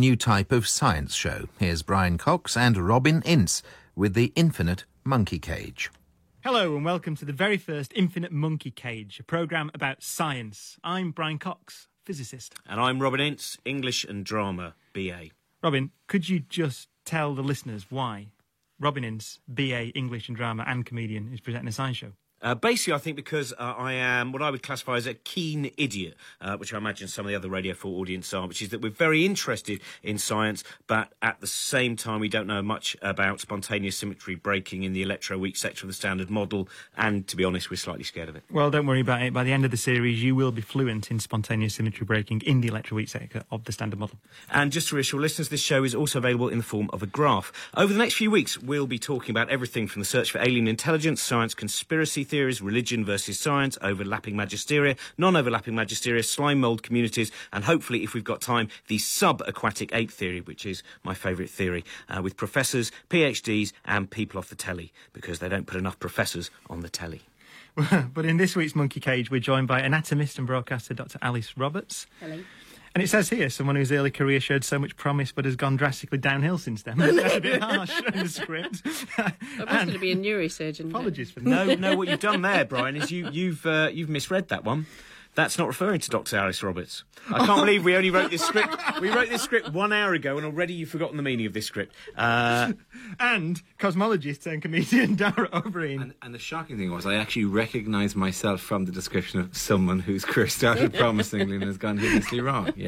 new type of science show. Here's Brian Cox and Robin Ince with the Infinite Monkey Cage. Hello and welcome to the very first Infinite Monkey Cage, a programme about science. I'm Brian Cox, physicist. And I'm Robin Ince, English and Drama, BA. Robin, could you just tell the listeners why Robin Ince, BA, English and Drama and comedian, is presenting a science show? Basically, I think because I am what I would classify as a keen idiot, which I imagine some of the other Radio 4 audience are, which is that we're very interested in science, but at the same time we don't know much about spontaneous symmetry breaking in the electroweak sector of the Standard Model, and to be honest, we're slightly scared of it. Well, don't worry about it. By the end of the series, you will be fluent in spontaneous symmetry breaking in the electroweak sector of the Standard Model. And just to reassure listeners, this show is also available in the form of a graph. Over the next few weeks, we'll be talking about everything from the search for alien intelligence, science conspiracy theories, religion versus science, overlapping magisteria, non-overlapping magisteria, slime mould communities, and hopefully, if we've got time, the sub-aquatic ape theory, which is my favourite theory, with professors, PhDs and people off the telly, because they don't put enough professors on the telly. But in this week's Monkey Cage, we're joined by anatomist and broadcaster Dr. Alice Roberts. Hello. And it says here, someone whose early career showed so much promise but has gone drastically downhill since then. That's a bit harsh in the script. I was going to be a neurosurgeon. Apologies for that. No, what you've done there, Brian, is you've misread that one. That's not referring to Dr. Alice Roberts. I can't believe we only wrote this script. We wrote this script 1 hour ago, and already you've forgotten the meaning of this script. And cosmologist and comedian Dara O'Brien. And the shocking thing was I actually recognised myself from the description of someone whose career started promisingly and has gone hideously wrong. Yeah.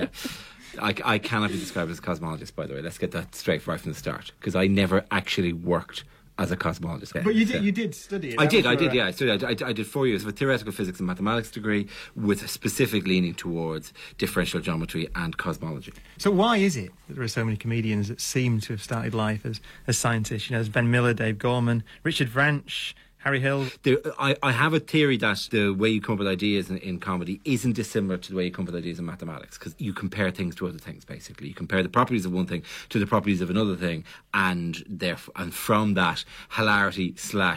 I cannot be described as a cosmologist, by the way. Let's get that straight right from the start, because I never actually worked as a cosmologist. But you did study it. I did. I studied. I did 4 years of a theoretical physics and mathematics degree with a specific leaning towards differential geometry and cosmology. So why is it that there are so many comedians that seem to have started life as scientists? You know, there's Ben Miller, Dave Gorman, Richard Branch, Harry Hill. I have a theory that the way you come up with ideas in comedy isn't dissimilar to the way you come up with ideas in mathematics, because you compare things to other things, basically. You compare the properties of one thing to the properties of another thing, and from that, hilarity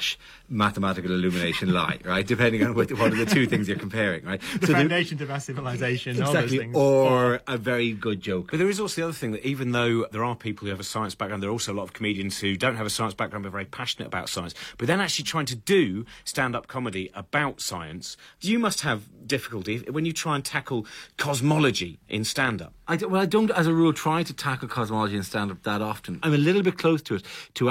/ mathematical illumination lie, right? Depending on what are the two things you're comparing, right? The foundation to mass civilization, exactly, all those things. Or a very good joke. But there is also the other thing, that even though there are people who have a science background, there are also a lot of comedians who don't have a science background but are very passionate about science, but then actually trying to do stand-up comedy about science. You must have difficulty when you try and tackle cosmology in stand-up. I don't, as a rule, try to tackle cosmology in stand-up that often. I'm a little bit close to it,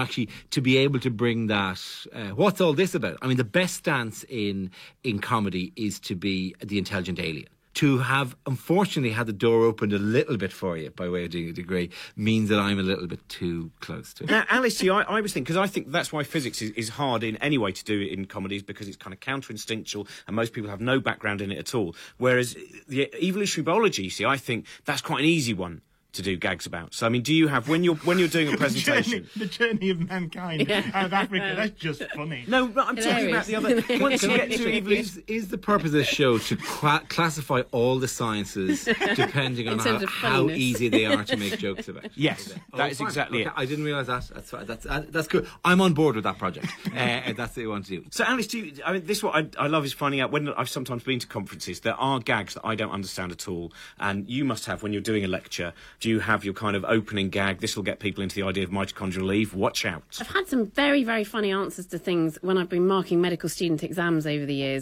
to be able to bring that, what's all this about? I mean, the best stance in comedy is to be the intelligent alien. To have, unfortunately, had the door opened a little bit for you by way of doing a degree means that I'm a little bit too close to it. Now, Alice, see, I was thinking, because I think that's why physics is hard in any way to do in comedies, because it's kind of counter-instinctual and most people have no background in it at all. Whereas the evolutionary biology, see, I think that's quite an easy one to do gags about. So, I mean, do you have, when you're doing a presentation... the journey of mankind out of Africa, that's just funny. No, but I'm talking about the other... Once you get to evolution... Is the purpose of this show to classify all the sciences depending on how easy they are to make jokes about? Yes, that is exactly it. I didn't realise that. That's good. I'm on board with that project. That's what you want to do. So, Alice, this what I love is finding out, when I've sometimes been to conferences, there are gags that I don't understand at all, and you must have, when you're doing a lecture, do you have your kind of opening gag? This will get people into the idea of mitochondrial leave. Watch out. I've had some very, very funny answers to things when I've been marking medical student exams over the years.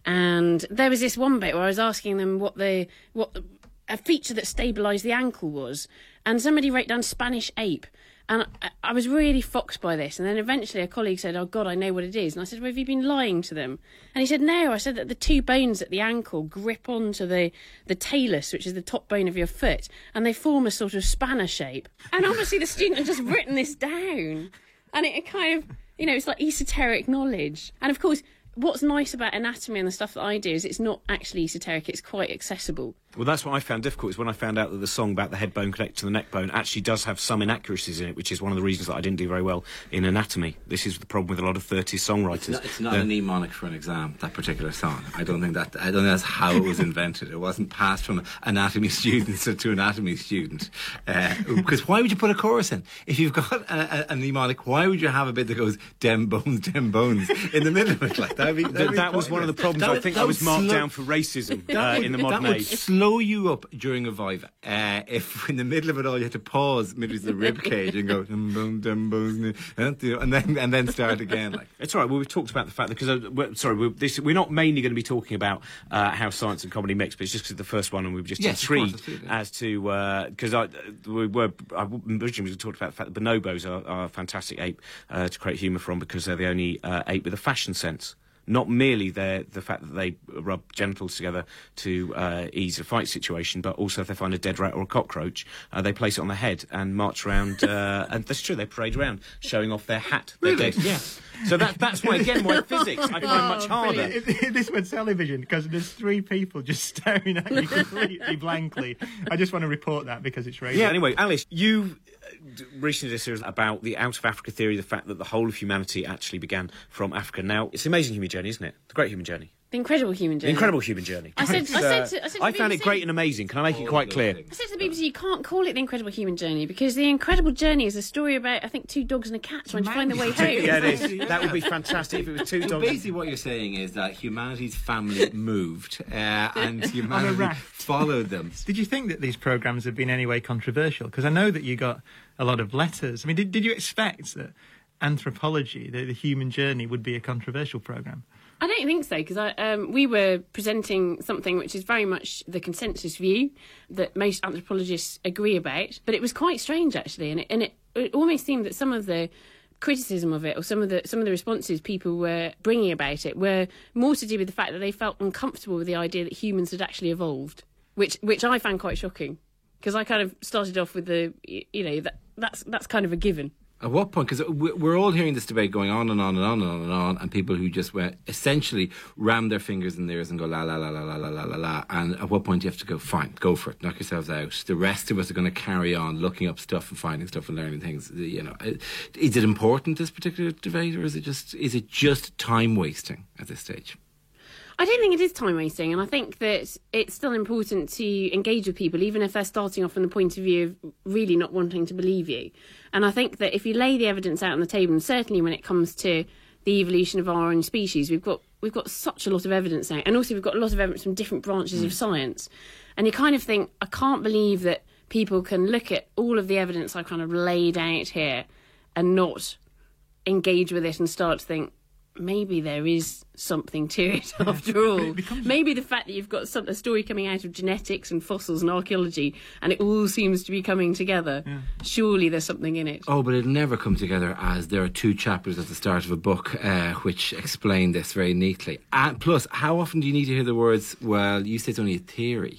And there was this one bit where I was asking them what a feature that stabilised the ankle was. And somebody wrote down Spanish ape. And I was really foxed by this. And then eventually a colleague said, "Oh, God, I know what it is." And I said, "Well, have you been lying to them?" And he said, "No." I said that the two bones at the ankle grip onto the talus, which is the top bone of your foot, and they form a sort of spanner shape. And obviously the student had just written this down. And it kind of, it's like esoteric knowledge. And, of course, what's nice about anatomy and the stuff that I do is it's not actually esoteric, it's quite accessible. Well, that's what I found difficult, is when I found out that the song about the head bone connected to the neck bone actually does have some inaccuracies in it, which is one of the reasons that I didn't do very well in anatomy. This is the problem with a lot of 30s songwriters. It's not a mnemonic for an exam, that particular song. I don't think that's how it was invented. It wasn't passed from anatomy students to anatomy student. Because why would you put a chorus in? If you've got a mnemonic, why would you have a bit that goes dem bones in the middle of it? Like that was one of the problems I think I was marked down for racism in the modern age. blow you up during a Viva if in the middle of it all you had to pause midway through the rib cage and go and then start again. Like. It's all right. Well, we've talked about the fact that because we're not mainly going to be talking about how science and comedy mix, but it's just because the first one and we've just intrigued as to because I originally talked about the fact that bonobos are a fantastic ape to create humour from because they're the only ape with a fashion sense. Not merely the fact that they rub genitals together to ease a fight situation, but also if they find a dead rat or a cockroach, they place it on their head and march around. And that's true, they parade around, showing off their hat. Really? Yeah. So that's why, again, why physics I find much harder. This went television because there's 3 people just staring at you completely blankly. I just want to report that because it's radio. Yeah, anyway, Alice, you recently did a series about the Out of Africa theory, the fact that the whole of humanity actually began from Africa. Now, it's an amazing human journey, isn't it? The great human journey. The incredible human journey. The incredible human journey. I said to I found BBC, it great and amazing. Can I make it quite clear? I said to the BBC, you can't call it the incredible human journey because the incredible journey is a story about, I think, 2 dogs and a cat trying to find their way home. Yeah, it is. That would be fantastic if it was 2 So dogs. basically what you're saying is that humanity's family moved and humanity followed them. Did you think that these programmes have been any way controversial? Because I know that you got a lot of letters. I mean, did you expect that anthropology, the human journey, would be a controversial programme? I don't think so, because we were presenting something which is very much the consensus view that most anthropologists agree about. But it was quite strange, actually, and it almost seemed that some of the criticism of it, or some of the responses people were bringing about it, were more to do with the fact that they felt uncomfortable with the idea that humans had actually evolved, which I found quite shocking, because I kind of started off with that's kind of a given. At what point? Because we're all hearing this debate going on and on and on and on and on, and people who just essentially ram their fingers in theirs and go la la la la la la la la la. And at what point do you have to go, fine, go for it, knock yourselves out. The rest of us are going to carry on looking up stuff and finding stuff and learning things. You know, is it important, this particular debate, or is it just time wasting at this stage? I don't think it is time wasting, and I think that it's still important to engage with people, even if they're starting off from the point of view of really not wanting to believe you. And I think that if you lay the evidence out on the table, and certainly when it comes to the evolution of our own species, we've got such a lot of evidence now, and also we've got a lot of evidence from different branches of science. And you kind of think, I can't believe that people can look at all of the evidence I've kind of laid out here and not engage with it and start to think, maybe there is something to it after all. Maybe the fact that you've got a story coming out of genetics and fossils and archaeology and it all seems to be coming together, surely there's something in it. Oh, but it'll never come together, as there are 2 chapters at the start of a book which explain this very neatly. Plus, how often do you need to hear the words, well, you say it's only a theory?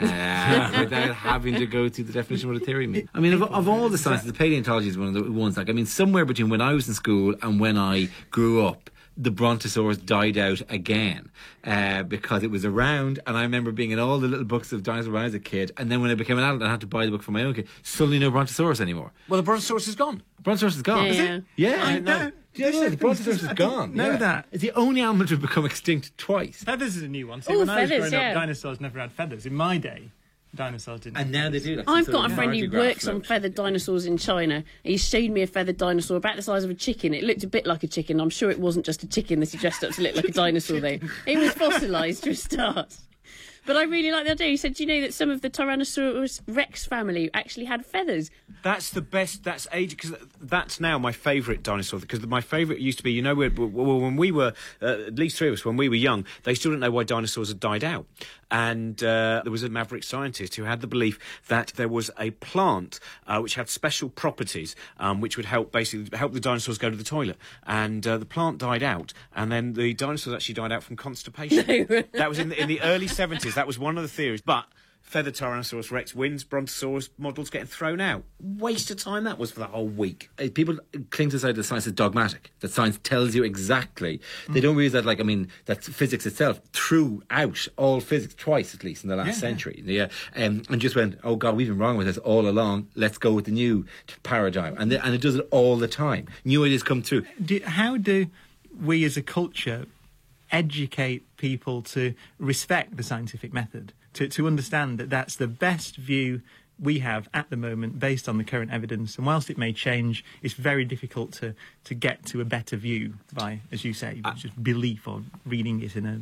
Without having to go through the definition of what a theory means. I mean, of all the sciences, the paleontology is one of the ones, like, I mean, somewhere between when I was in school and when I grew up, the brontosaurus died out again because it was around, and I remember being in all the little books of dinosaurs when I was a kid, and then when I became an adult and I had to buy the book for my own kid, suddenly no brontosaurus anymore. Well, the brontosaurus is gone. Brontosaurus is gone. Yeah, Is yeah. it? Yeah, I know. Yeah, the brontosaurus is gone. Know that. It's the only animal to have become extinct twice. Feathers is a new one. See, Oh, when I was feathers, growing yeah. up, dinosaurs never had feathers. In my day, dinosaurs didn't. And now they do. Like, I've sort got of a friend who photograph works on float. feathered dinosaurs in China. He showed me a feathered dinosaur about the size of a chicken. It looked a bit like a chicken. I'm sure it wasn't just a chicken that he dressed up to look like a dinosaur, though. It was fossilised for a start. But I really like the idea. He said, do you know that some of the Tyrannosaurus Rex family actually had feathers? That's the best. That's age, because that's now my favourite dinosaur. Because my favourite used to be, when we were at least 3 of us when we were young, they still didn't know why dinosaurs had died out. And there was a maverick scientist who had the belief that there was a plant which had special properties which would help the dinosaurs go to the toilet. And the plant died out, and then the dinosaurs actually died out from constipation. No. That was in the early 70s. That was one of the theories. But feathered Tyrannosaurus Rex wins, Brontosaurus models getting thrown out. Waste of time that was for the whole week. People cling to the side that science is dogmatic, that science tells you exactly. They don't realise that, that physics itself threw out all physics twice, at least, in the last century. Yeah. And just went, oh, God, we've been wrong with this all along. Let's go with the new paradigm. And it does it all the time. New ideas come through. How do we as a culture educate people to respect the scientific method, to understand that that's the best view we have at the moment based on the current evidence? And whilst it may change, it's very difficult to get to a better view by, as you say, just belief or reading it in a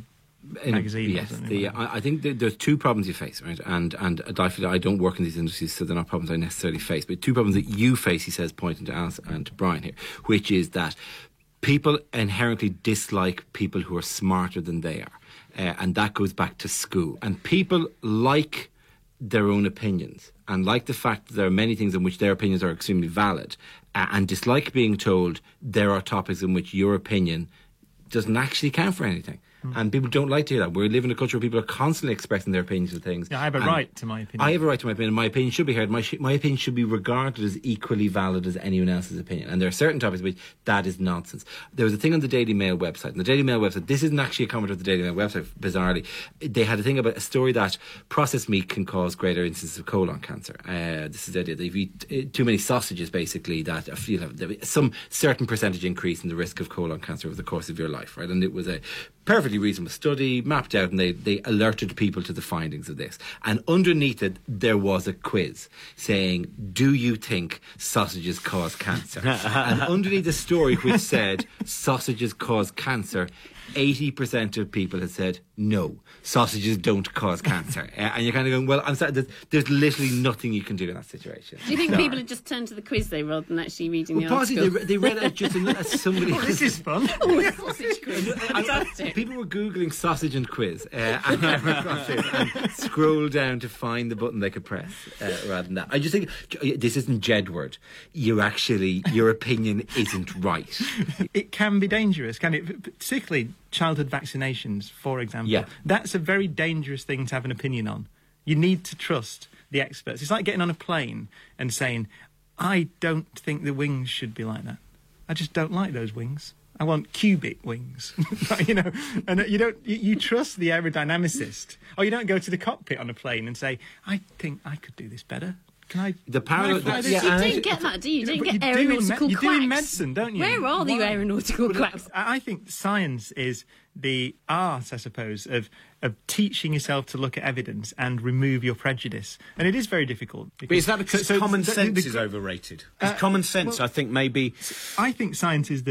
magazine. Yes, Or something like that. I think there's two problems you face, right? And I don't work in these industries, so they're not problems I necessarily face. But two problems that you face, he says, pointing to Alice and to Brian here, which is that people inherently dislike people who are smarter than they are. And that goes back to school. And people like their own opinions and like the fact that there are many things in which their opinions are extremely valid and dislike being told there are topics in which your opinion doesn't actually count for anything. And people don't like to hear that. We live in a culture where people are constantly expressing their opinions of things. Yeah, I have a right to my opinion. I have a right to my opinion. My opinion should be heard. My opinion should be regarded as equally valid as anyone else's opinion. And there are certain topics which that is nonsense. There was a thing on the Daily Mail website. And the Daily Mail website, this isn't actually a comment of the Daily Mail website, bizarrely. They had a thing about a story that processed meat can cause greater instances of colon cancer. This is the idea that if you eat too many sausages, basically, that you'll have some certain percentage increase in the risk of colon cancer over the course of your life, right? And it was a perfectly reasonable study, mapped out, and they alerted people to the findings of this. And underneath it, there was a quiz saying, do you think sausages cause cancer? And underneath the story, which said, sausages cause cancer, 80% of people had said, no, sausages don't cause cancer. And you're kind of going, well, I'm sorry, there's literally nothing you can do in that situation. Do you think people had just turned to the quiz, though, rather than actually reading the Possibly article? they read out just as somebody... This is fun. Sausage quiz. Fantastic. People were Googling sausage and quiz and I ran across it and scrolled down to find the button they could press rather than that. I just think this isn't Jedward. Your opinion isn't right. It can be dangerous, can it? Particularly childhood vaccinations, for example. Yeah. That's a very dangerous thing to have an opinion on. You need to trust the experts. It's like getting on a plane and saying, I don't think the wings should be like that. I just don't like those wings. I want cubic wings, and you trust the aerodynamicist. Or you don't go to the cockpit on a plane and say, I think I could do this better. Can I? The parallel. Can I fly You this? don't get that, do you? You don't get but you do aeronautical you quacks. do in medicine, don't you? Where are the Why? aeronautical quacks? I think science is the art, I suppose, of teaching yourself to look at evidence and remove your prejudice. And it is very difficult. But is that because So common the- sense the- is overrated? Because common sense, well- I think, maybe... I think science is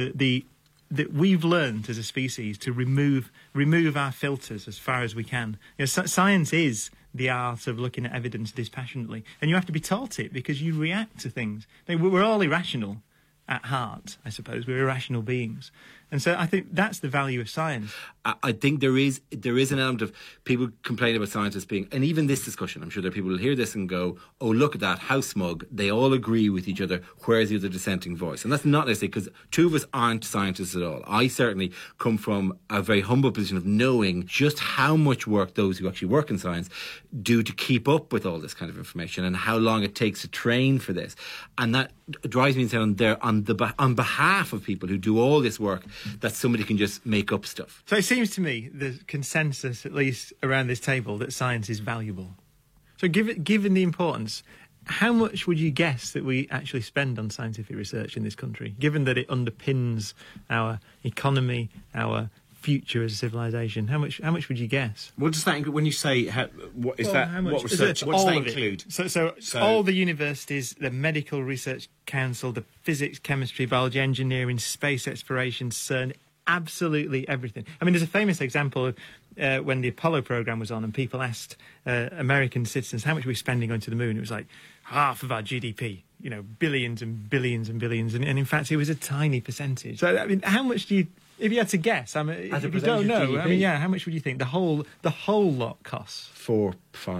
that we've learned as a species to remove our filters as far as we can. Science is the art of looking at evidence dispassionately, and you have to be taught it because you react to things. We're all irrational at heart, I suppose. We're irrational beings. And so I think that's the value of science. I think there is an element of people complaining about scientists being, and even this discussion, I'm sure there are people who will hear this and go, oh, look at that, how smug. They all agree with each other. Where's the other dissenting voice? And that's not necessarily because two of us aren't scientists at all. I certainly come from a very humble position of knowing just how much work those who actually work in science do to keep up with all this kind of information and how long it takes to train for this. And that drives me down there on behalf of people who do all this work, that somebody can just make up stuff. So it seems to me the consensus, at least around this table, that science is valuable. So given the importance, how much would you guess that we actually spend on scientific research in this country, given that it underpins our economy, our future as a civilization? How much would you guess? What does that include? When you say, what is that? What research? What does All that of it. include? So all the universities, the Medical Research Council, the physics, chemistry, biology, engineering, space exploration, CERN, absolutely everything. I mean, there's a famous example of when the Apollo program was on and people asked American citizens, how much are we spending going to the moon? It was like half of our GDP, billions and billions and billions. And in fact, it was a tiny percentage. So, I mean, how much do you... If you had to guess, I mean, if you don't know, I mean, yeah, how much would you think the whole lot costs? 4,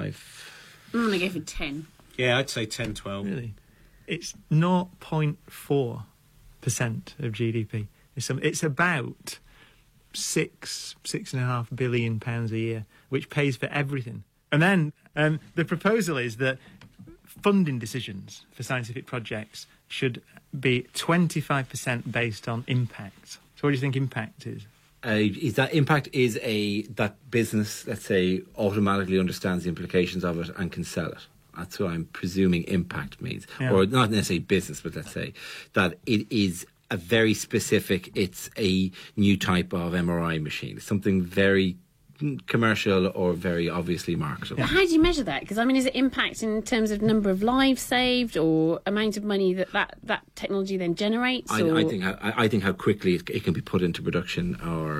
5. I'm going to go for 10. Yeah, I'd say 10, 12. Really? It's 0.4% of GDP. It's about £6.5 billion a year, which pays for everything. And then the proposal is that funding decisions for scientific projects should be 25% based on impact. So what do you think impact is? Is that impact is that business, let's say, automatically understands the implications of it and can sell it. That's what I'm presuming impact means. Yeah. Or not necessarily business, but let's say that it is a very specific, it's a new type of MRI machine. It's something very commercial or very obviously marketable. But how do you measure that? Because, I mean, is it impact in terms of number of lives saved or amount of money that technology then generates? I think how quickly it can be put into production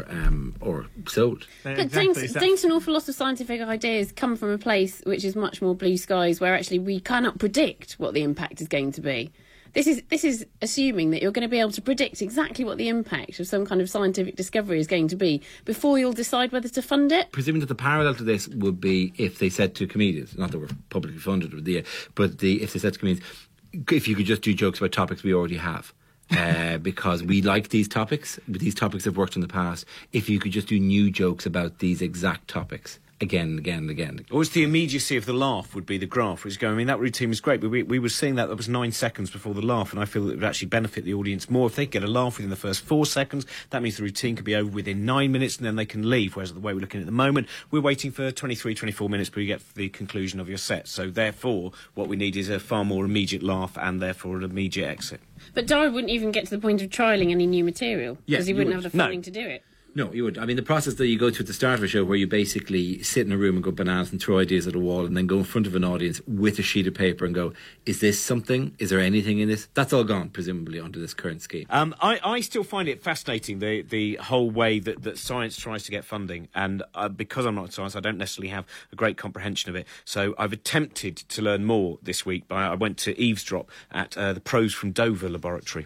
or sold. But don't an awful lot of scientific ideas come from a place which is much more blue skies, where actually we cannot predict what the impact is going to be? This is assuming that you're going to be able to predict exactly what the impact of some kind of scientific discovery is going to be before you'll decide whether to fund it. Presuming that the parallel to this would be if they said to comedians, not that we're publicly funded, if they said to comedians, if you could just do jokes about topics we already have. Because we like these topics have worked in the past. If you could just do new jokes about these exact topics again and again and again. Or it's the immediacy of the laugh would be the graph, which is going, I mean, that routine was great, but we were seeing that was 9 seconds before the laugh, and I feel that it would actually benefit the audience more. If they get a laugh within the first 4 seconds, that means the routine could be over within 9 minutes, and then they can leave, whereas the way we're looking at the moment, we're waiting for 23, 24 minutes before you get to the conclusion of your set. So therefore, what we need is a far more immediate laugh, and therefore an immediate exit. But Dara wouldn't even get to the point of trialling any new material, because he wouldn't have the funding to do it. No, you would. I mean, the process that you go through at the start of a show, where you basically sit in a room and go bananas and throw ideas at a wall, and then go in front of an audience with a sheet of paper and go, is this something? Is there anything in this? That's all gone, presumably, under this current scheme. I still find it fascinating, the whole way that science tries to get funding. And because I'm not in science, I don't necessarily have a great comprehension of it. So I've attempted to learn more this week. I went to eavesdrop at the Pros from Dover laboratory.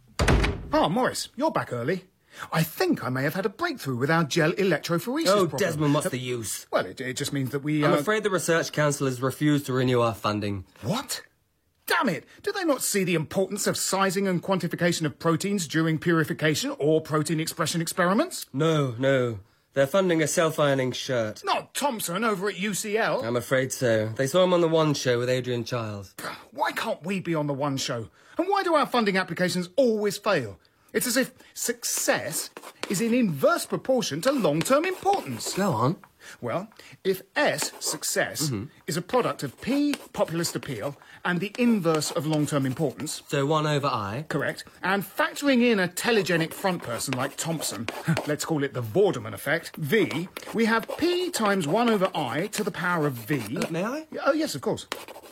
Ah, Morris, you're back early. I think I may have had a breakthrough with our gel electrophoresis problem. Desmond, what's the use? Well, it just means that we... I'm afraid the Research Council has refused to renew our funding. What? Damn it! Do they not see the importance of sizing and quantification of proteins during purification or protein expression experiments? No. They're funding a self-ironing shirt. Not Thompson over at UCL. I'm afraid so. They saw him on the One Show with Adrian Chiles. Why can't we be on the One Show? And why do our funding applications always fail? It's as if success is in inverse proportion to long-term importance. Go on. Well, if S, success, is a product of P, populist appeal, and the inverse of long-term importance... So 1 over I. Correct. And factoring in a telegenic front person like Thompson, let's call it the Vorderman effect, V, we have P times 1 over I to the power of V... May I? Oh, yes, of course.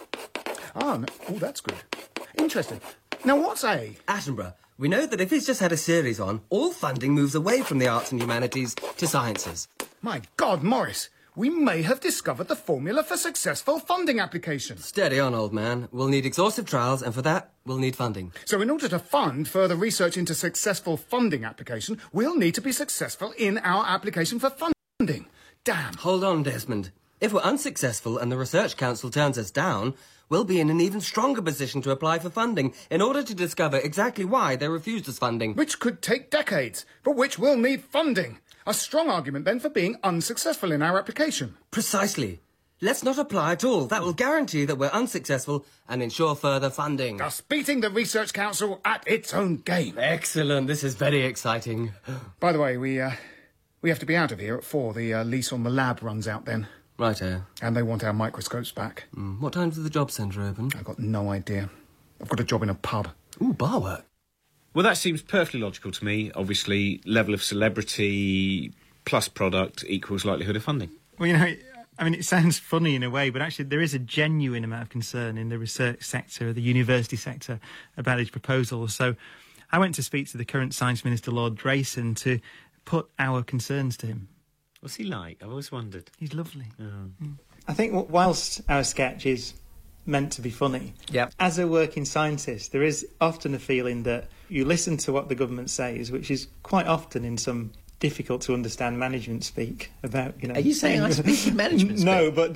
That's good. Interesting. Now, what's A? Attenborough. We know that if he's just had a series on, all funding moves away from the arts and humanities to sciences. My God, Morris, we may have discovered the formula for successful funding applications. Steady on, old man. We'll need exhaustive trials, and for that, we'll need funding. So in order to fund further research into successful funding application, we'll need to be successful in our application for funding. Damn. Hold on, Desmond. If we're unsuccessful and the Research Council turns us down, we'll be in an even stronger position to apply for funding in order to discover exactly why they refused us funding. Which could take decades, but which will need funding. A strong argument, then, for being unsuccessful in our application. Precisely. Let's not apply at all. That will guarantee that we're unsuccessful and ensure further funding. Thus beating the Research Council at its own game. Excellent. This is very exciting. By the way, we have to be out of here at 4. The lease on the lab runs out then. Righto. And they want our microscopes back. What time's the job centre open? I've got no idea. I've got a job in a pub. Ooh, bar work. Well, that seems perfectly logical to me. Obviously, level of celebrity plus product equals likelihood of funding. Well, you know, I mean, it sounds funny in a way, but actually there is a genuine amount of concern in the research sector, the university sector, about his proposals. So I went to speak to the current Science Minister, Lord Drayson, to put our concerns to him. What's he like? I've always wondered. He's lovely. Oh. I think whilst our sketch is meant to be funny, as a working scientist, there is often a feeling that you listen to what the government says, which is quite often in some difficult to understand management speak about, you know... Are you saying I speak in management speak? No, but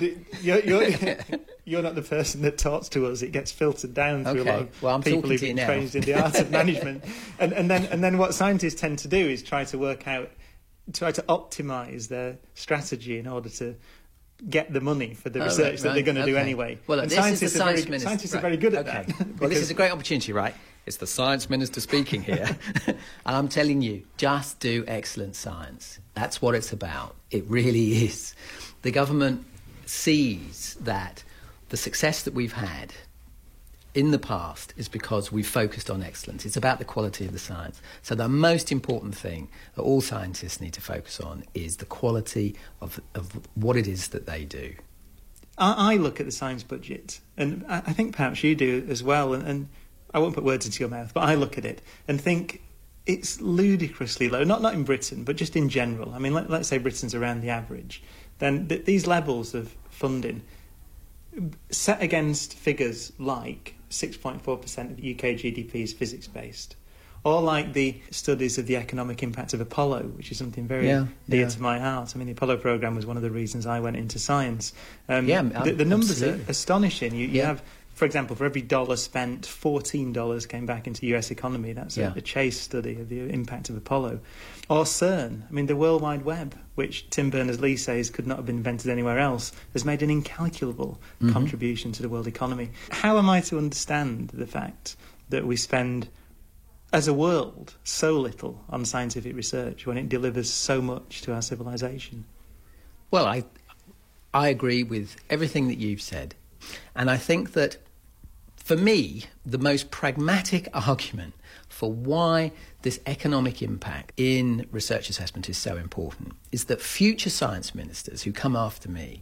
you're not the person that talks to us. It gets filtered down through a lot of people who've been trained in the art of management. And then what scientists tend to do is try to optimise their strategy in order to get the money for the research that they're going to do anyway. Well, and this is the Science Minister. Scientists are very good at that. Well, this is a great opportunity, right? It's the Science Minister speaking here. And I'm telling you, just do excellent science. That's what it's about. It really is. The government sees that the success that we've had in the past is because we focused on excellence. It's about the quality of the science. So the most important thing that all scientists need to focus on is the quality of what it is that they do. I look at the science budget, and I think perhaps you do as well, and I won't put words into your mouth, but I look at it and think it's ludicrously low, not in Britain, but just in general. I mean, let's say Britain's around the average. Then these levels of funding set against figures like 6.4% of UK GDP is physics-based, or like the studies of the economic impact of Apollo, which is something very dear to my heart. I mean, the Apollo programme was one of the reasons I went into science. The numbers are astonishing. You have, for example, for every dollar spent, $14 came back into the US economy. That's a Chase study of the impact of Apollo. Or CERN, I mean, the World Wide Web, which Tim Berners-Lee says could not have been invented anywhere else, has made an incalculable contribution to the world economy. How am I to understand the fact that we spend, as a world, so little on scientific research when it delivers so much to our civilization? Well, I agree with everything that you've said. And I think that, for me, the most pragmatic argument for why this economic impact in research assessment is so important is that future science ministers who come after me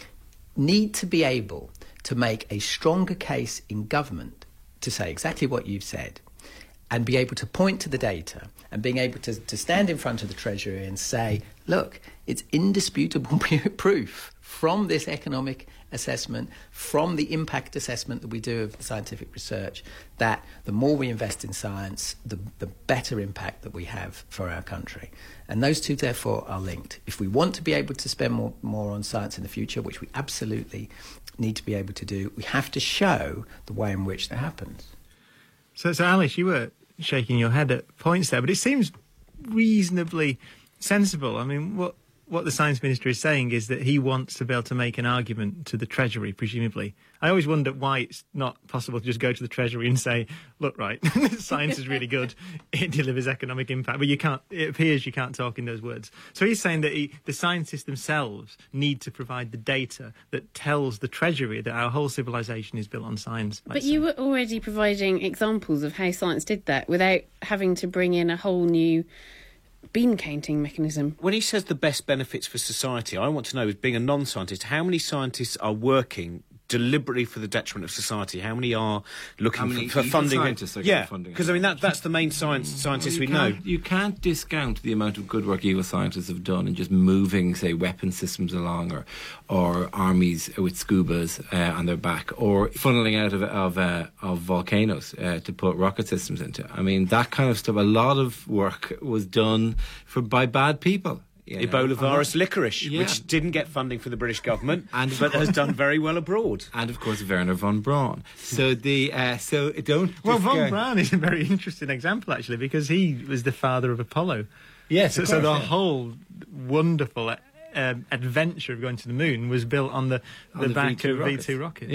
need to be able to make a stronger case in government to say exactly what you've said, and be able to point to the data and being able to stand in front of the Treasury and say, look, it's indisputable proof from this economic assessment, from the impact assessment that we do of scientific research, that the more we invest in science, the better impact that we have for our country. And those two, therefore, are linked. If we want to be able to spend more on science in the future, which we absolutely need to be able to do, we have to show the way in which that happens. So Alice, you were shaking your head at points there, but it seems reasonably sensible. I mean, what the Science Minister is saying is that he wants to be able to make an argument to the Treasury, presumably. I always wonder why it's not possible to just go to the Treasury and say, look, right, science is really good, it delivers economic impact, but it appears you can't talk in those words. So he's saying that the scientists themselves need to provide the data that tells the Treasury that our whole civilization is built on science. But you were already providing examples of how science did that without having to bring in a whole new bean counting mechanism. When he says the best benefits for society, I want to know, as being a non-scientist, how many scientists are working deliberately for the detriment of society? How many are looking for funding? Because I mean that's the main scientists we know. You can't discount the amount of good work evil scientists have done in just moving, say, weapon systems along, or armies with scubas on their back, or funneling out of volcanoes to put rocket systems into. I mean, that kind of stuff. A lot of work was done by bad people. Ebola virus licorice, which didn't get funding from the British government, but has done very well abroad. And of course, Werner von Braun. So von Braun is a very interesting example, actually, because he was the father of Apollo. Yes, so the whole wonderful adventure of going to the moon was built on the back of V2 rockets.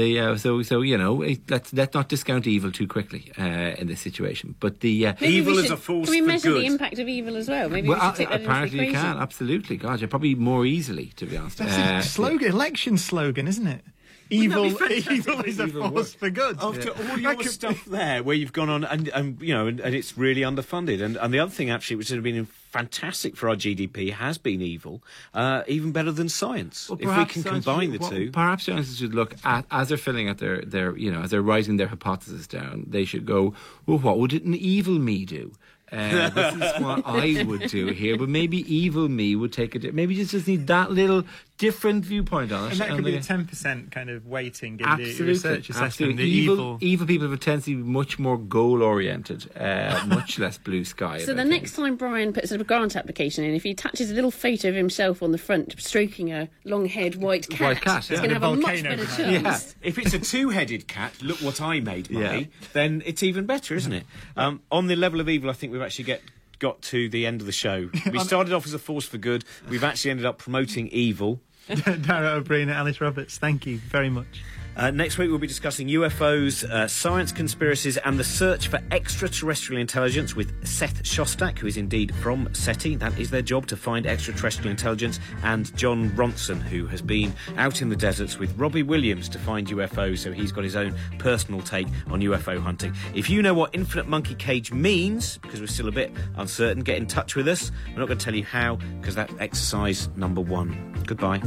Let's not discount evil too quickly in this situation. But the evil is a force for good. Can we measure the impact of evil as well? Maybe we should take that apparently you can, absolutely. God, probably more easily, to be honest. That's a slogan, election slogan, isn't it? Evil is a force for good. After all your stuff there, where you've gone on and it's really underfunded, and the other thing actually, which has been fantastic for our GDP, has been evil, even better than science. Well, if we can combine the two, perhaps scientists should look at, as they're filling out their as they're writing their hypothesis down, they should go, well, what would an evil me do? This is what I would do here, but maybe evil me would take it. Maybe you just need that little different viewpoint on it. And that could be a 10% kind of weighting in the research assessment. The evil people have a tendency to be much more goal-oriented, much less blue sky. So the next time Brian puts a grant application in, if he attaches a little photo of himself on the front stroking a long-haired white cat, he's going to have a much better chance. Yeah. If it's a two-headed cat, look what I made, Mummy, then it's even better, isn't it? On the level of evil, I think we've actually got to the end of the show. We started off as a force for good. We've actually ended up promoting evil. Darragh O'Brien and Alice Roberts, thank you very much. Next week we'll be discussing UFOs, science conspiracies and the search for extraterrestrial intelligence with Seth Shostak, who is indeed from SETI. That is their job, to find extraterrestrial intelligence, and John Ronson, who has been out in the deserts with Robbie Williams to find UFOs, so he's got his own personal take on UFO hunting. If you know what Infinite Monkey Cage means, because we're still a bit uncertain, get in touch with us. We're not going to tell you how, because that's exercise number 1. Goodbye.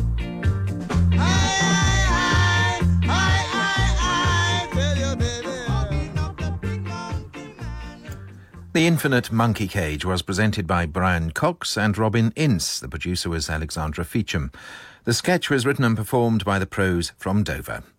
The Infinite Monkey Cage was presented by Brian Cox and Robin Ince. The producer was Alexandra Feacham. The sketch was written and performed by the Pros from Dover.